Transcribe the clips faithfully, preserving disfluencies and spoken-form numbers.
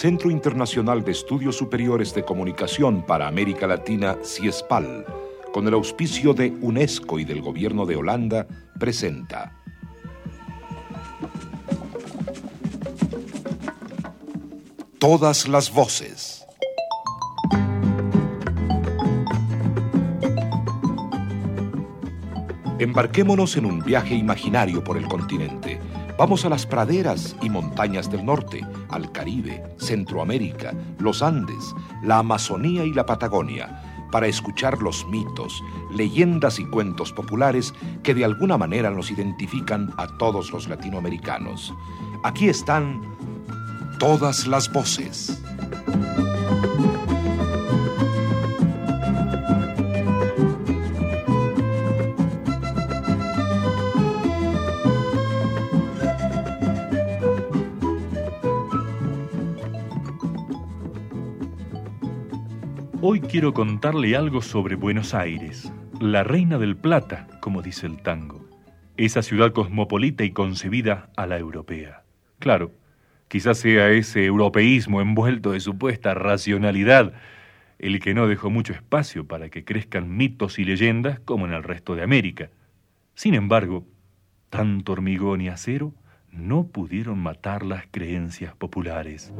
Centro Internacional de Estudios Superiores de Comunicación para América Latina, CIESPAL, con el auspicio de UNESCO y del Gobierno de Holanda, presenta Todas las voces. Embarquémonos en un viaje imaginario por el continente. Vamos a las praderas y montañas del norte, al Caribe, Centroamérica, los Andes, la Amazonía y la Patagonia, para escuchar los mitos, leyendas y cuentos populares que de alguna manera nos identifican a todos los latinoamericanos. Aquí están todas las voces. Hoy quiero contarle algo sobre Buenos Aires, la reina del plata, como dice el tango. Esa ciudad cosmopolita y concebida a la europea. Claro, quizás sea ese europeísmo envuelto de supuesta racionalidad el que no dejó mucho espacio para que crezcan mitos y leyendas como en el resto de América. Sin embargo, tanto hormigón y acero no pudieron matar las creencias populares.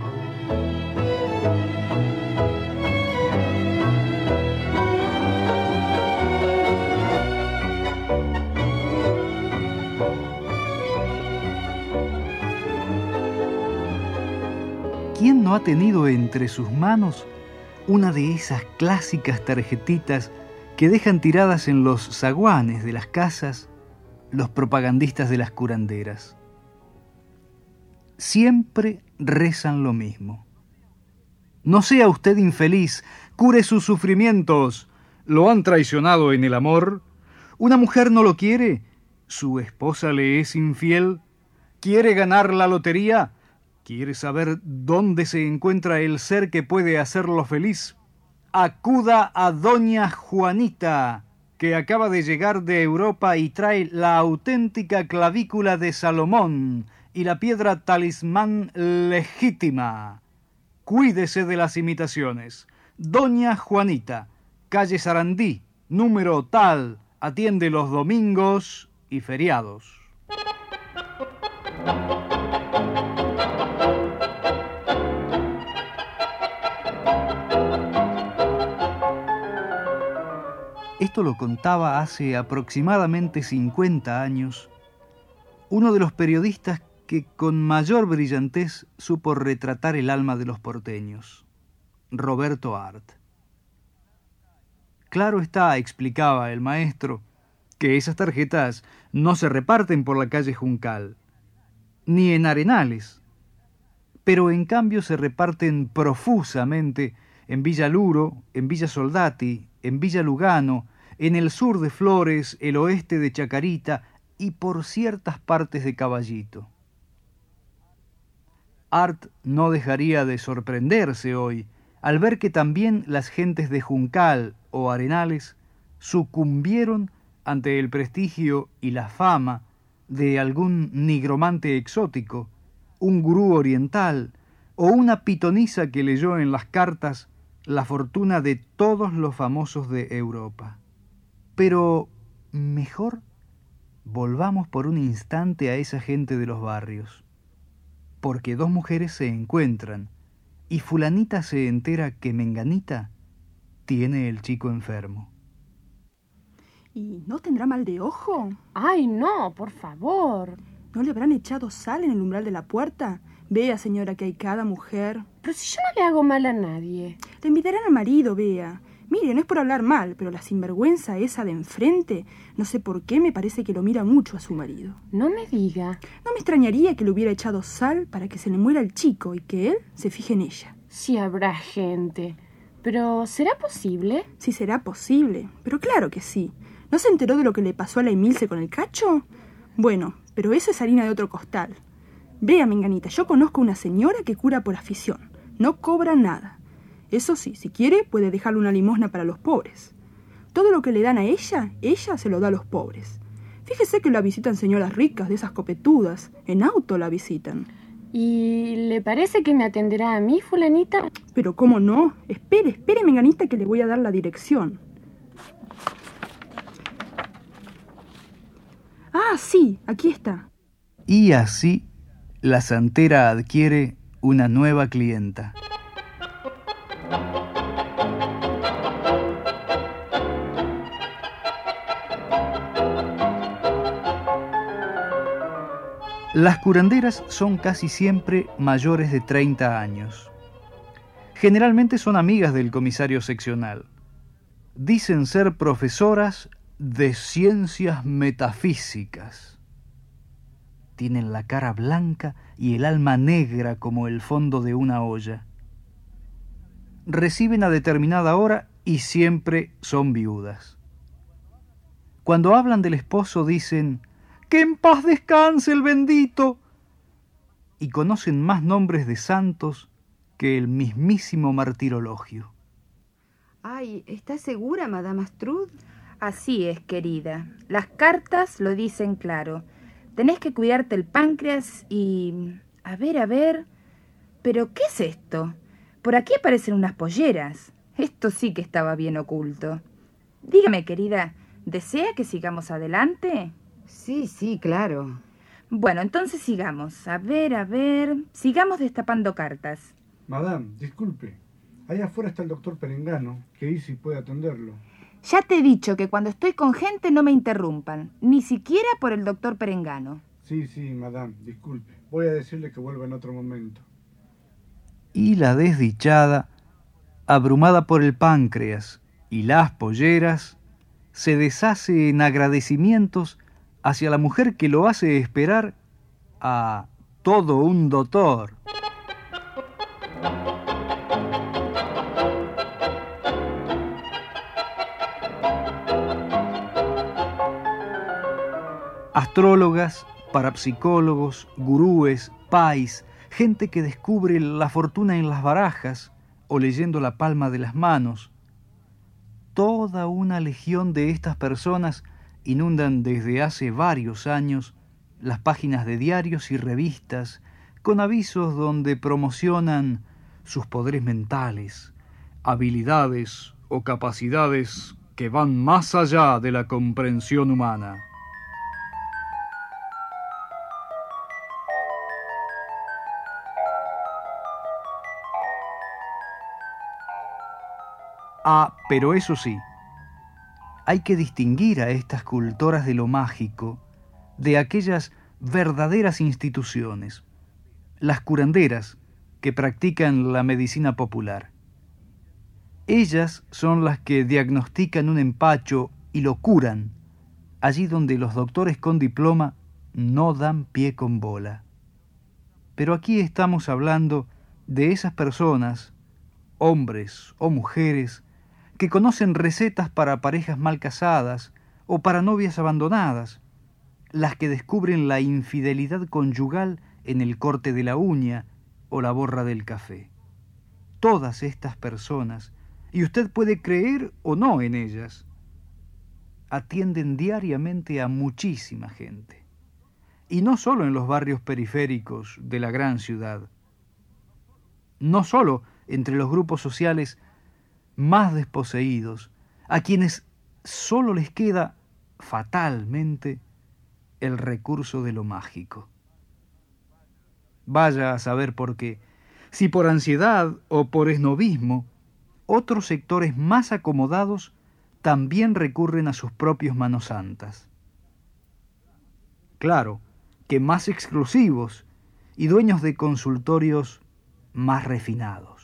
¿Quién no ha tenido entre sus manos una de esas clásicas tarjetitas que dejan tiradas en los zaguanes de las casas los propagandistas de las curanderas? Siempre rezan lo mismo. No sea usted infeliz, cure sus sufrimientos. ¿Lo han traicionado en el amor? ¿Una mujer no lo quiere? ¿Su esposa le es infiel? ¿Quiere ganar la lotería? ¿Quiere saber dónde se encuentra el ser que puede hacerlo feliz? Acuda a doña Juanita, que acaba de llegar de Europa y trae la auténtica clavícula de Salomón y la piedra talismán legítima. Cuídese de las imitaciones. Doña Juanita, calle Sarandí, número tal, atiende los domingos y feriados. Esto lo contaba hace aproximadamente cincuenta años uno de los periodistas que con mayor brillantez supo retratar el alma de los porteños, Roberto Art. Claro está, explicaba el maestro, que esas tarjetas no se reparten por la calle Juncal, ni en Arenales, pero en cambio se reparten profusamente en Villa Luro, en Villa Soldati, en Villa Lugano, en el sur de Flores, el oeste de Chacarita y por ciertas partes de Caballito. Art no dejaría de sorprenderse hoy al ver que también las gentes de Juncal o Arenales sucumbieron ante el prestigio y la fama de algún nigromante exótico, un gurú oriental o una pitonisa que leyó en las cartas la fortuna de todos los famosos de Europa. Pero mejor volvamos por un instante a esa gente de los barrios, porque dos mujeres se encuentran y fulanita se entera que menganita tiene el chico enfermo. ¿Y no tendrá mal de ojo? Ay, no, por favor. ¿No le habrán echado sal en el umbral de la puerta? Vea, señora, que hay cada mujer. Pero si yo no le hago mal a nadie. Le invitarán al marido, vea. Mire, no es por hablar mal, pero la sinvergüenza esa de enfrente, no sé por qué me parece que lo mira mucho a su marido. No me diga. No me extrañaría que le hubiera echado sal para que se le muera el chico y que él se fije en ella. Sí habrá gente, pero ¿será posible? Sí será posible, pero claro que sí. ¿No se enteró de lo que le pasó a la Emilce con el cacho? Bueno, pero eso es harina de otro costal. Vea, menganita, yo conozco una señora que cura por afición. No cobra nada. Eso sí, si quiere, puede dejarle una limosna para los pobres. Todo lo que le dan a ella, ella se lo da a los pobres. Fíjese que la visitan señoras ricas, de esas copetudas. En auto la visitan. ¿Y le parece que me atenderá a mí, fulanita? Pero cómo no. Espere, espere, menganita, que le voy a dar la dirección. Ah, sí, aquí está. Y así la santera adquiere una nueva clienta. Las curanderas son casi siempre mayores de treinta años. Generalmente son amigas del comisario seccional. Dicen ser profesoras de ciencias metafísicas. Tienen la cara blanca y el alma negra como el fondo de una olla. Reciben a determinada hora y siempre son viudas. Cuando hablan del esposo dicen: ¡que en paz descanse el bendito! Y conocen más nombres de santos que el mismísimo martirologio. Ay, ¿estás segura, Madame Astrud? Así es, querida. Las cartas lo dicen claro. Tenés que cuidarte el páncreas y... A ver, a ver... ¿Pero qué es esto? Por aquí aparecen unas polleras. Esto sí que estaba bien oculto. Dígame, querida, ¿desea que sigamos adelante? Sí, sí, claro. Bueno, entonces sigamos. A ver, a ver... Sigamos destapando cartas. Madame, disculpe. Allá afuera está el doctor Perengano, que dice si puede atenderlo. Ya te he dicho que cuando estoy con gente no me interrumpan, ni siquiera por el doctor Perengano. Sí, sí, madame, disculpe. Voy a decirle que vuelva en otro momento. Y la desdichada, abrumada por el páncreas y las polleras, se deshace en agradecimientos hacia la mujer que lo hace esperar a todo un doctor. Astrólogas, parapsicólogos, gurúes, pais, gente que descubre la fortuna en las barajas o leyendo la palma de las manos. Toda una legión de estas personas inundan desde hace varios años las páginas de diarios y revistas con avisos donde promocionan sus poderes mentales, habilidades o capacidades que van más allá de la comprensión humana. Ah, pero eso sí, hay que distinguir a estas cultoras de lo mágico de aquellas verdaderas instituciones, las curanderas que practican la medicina popular. Ellas son las que diagnostican un empacho y lo curan, allí donde los doctores con diploma no dan pie con bola. Pero aquí estamos hablando de esas personas, hombres o mujeres, que conocen recetas para parejas mal casadas o para novias abandonadas, las que descubren la infidelidad conyugal en el corte de la uña o la borra del café. Todas estas personas, y usted puede creer o no en ellas, atienden diariamente a muchísima gente, y no solo en los barrios periféricos de la gran ciudad, no solo entre los grupos sociales más desposeídos, a quienes solo les queda fatalmente el recurso de lo mágico. Vaya a saber por qué, si por ansiedad o por esnobismo, otros sectores más acomodados también recurren a sus propios manos santas. Claro, que más exclusivos y dueños de consultorios más refinados.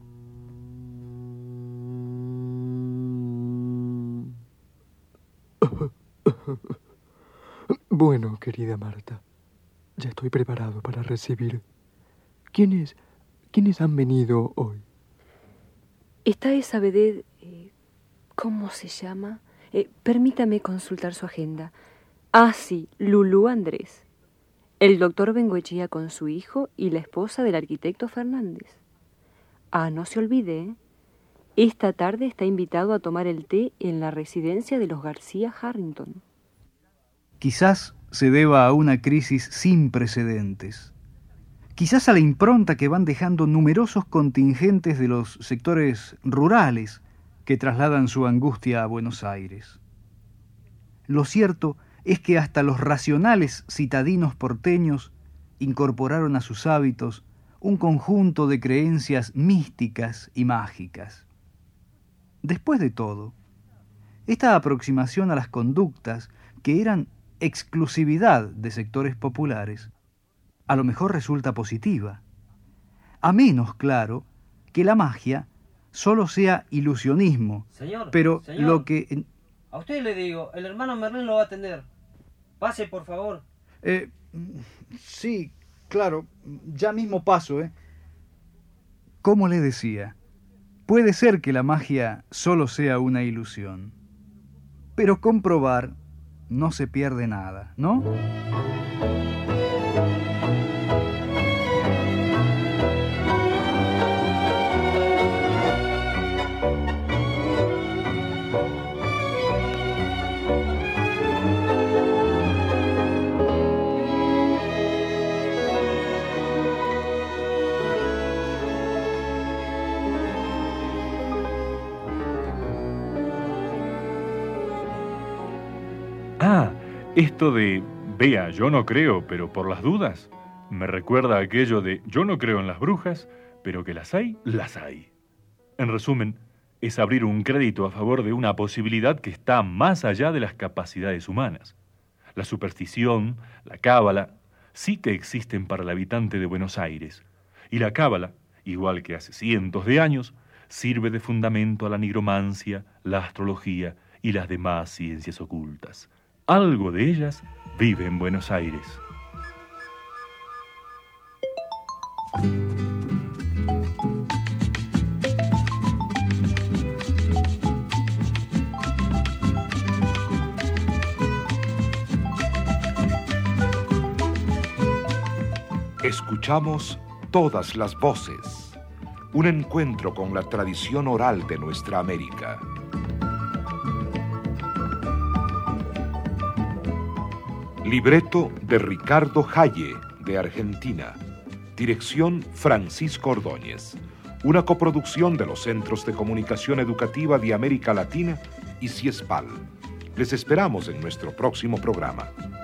Bueno, querida Marta, ya estoy preparado para recibir. ¿Quiénes, quiénes han venido hoy? Está esa vedette, eh, ¿cómo se llama? Eh, permítame consultar su agenda. Ah, sí, Lulú Andrés. El doctor Bengoechea con su hijo y la esposa del arquitecto Fernández. Ah, no se olvide, ¿eh? Esta tarde está invitado a tomar el té en la residencia de los García Harrington. Quizás se deba a una crisis sin precedentes. quizás a la impronta que van dejando numerosos contingentes de los sectores rurales que trasladan su angustia a Buenos Aires. Lo cierto es que hasta los racionales citadinos porteños incorporaron a sus hábitos un conjunto de creencias místicas y mágicas. Después de todo, esta aproximación a las conductas que eran exclusividad de sectores populares, a lo mejor resulta positiva, a menos, claro, que la magia solo sea ilusionismo. Señor, pero señor, lo que... a usted le digo, el hermano Merlín lo va a atender. Pase, por favor. Eh, sí, claro, ya mismo paso, ¿eh? Como le decía, puede ser que la magia solo sea una ilusión, pero comprobar no se pierde nada, ¿no? Ah, esto de, vea, yo no creo, pero por las dudas, me recuerda a aquello de, yo no creo en las brujas, pero que las hay, las hay. En resumen, es abrir un crédito a favor de una posibilidad que está más allá de las capacidades humanas. La superstición, la cábala, sí que existen para el habitante de Buenos Aires, y la cábala, igual que hace cientos de años, sirve de fundamento a la nigromancia, la astrología y las demás ciencias ocultas. Algo de ellas vive en Buenos Aires. Escuchamos todas las voces, un encuentro con la tradición oral de nuestra América. Libreto de Ricardo Haye, de Argentina. Dirección Francisco Ordóñez. Una coproducción de los Centros de Comunicación Educativa de América Latina y CIESPAL. Les esperamos en nuestro próximo programa.